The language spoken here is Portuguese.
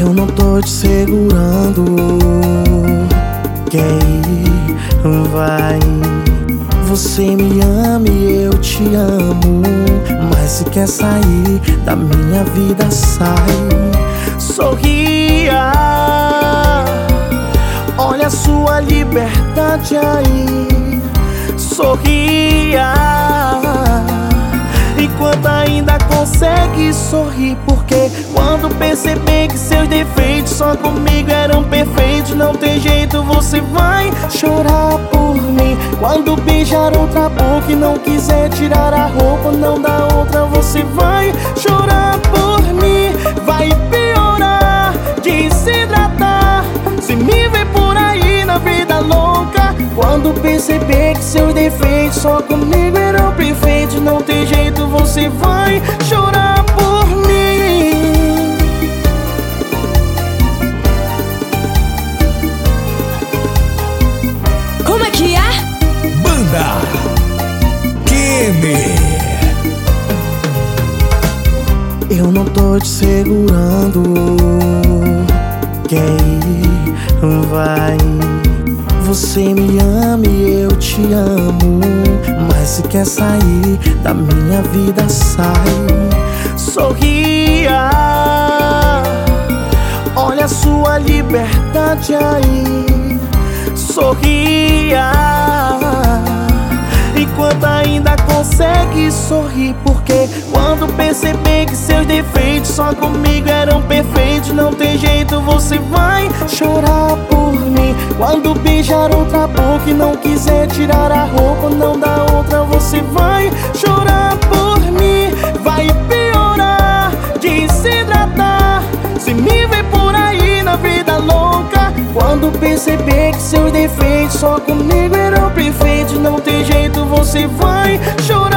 Eu não tô te segurando. Quem vai? Você me ama e eu te amo, mas se quer sair da minha vida, sai. Sorria, olha a sua liberdade aí. Sorria, enquanto ainda consegue sorrir, porque quando perceber que seus defeitos só comigo eram perfeitos, não tem jeito, você vai chorar por mim. Quando beijar outra boca e não quiser tirar a roupa, não dá outra, você vai chorar por mim. Vai piorar, desidratar, se me ver por aí na vida louca. Quando perceber que seus defeitos só comigo eram perfeitos, não tem jeito, você vai chorar por mim. Como é que é? Banda Kenny. Eu não tô te segurando. Quem vai? Você me ama e eu te amo, mas se quer sair da minha vida, sai. Sorria, olha a sua liberdade aí. Sorria, enquanto ainda consegue sorrir, porque quando perceber que seus defeitos só comigo eram perfeitos, não tem jeito, você vai chorar por mim. Quando beijar outra boca e não quiser tirar a roupa, não dá outra, você vai chorar por mim. Vai piorar, desidratar, se me ver por aí na vida louca. Quando perceber que seus defeitos só comigo eram perfeitos, não tem jeito, você vai chorar.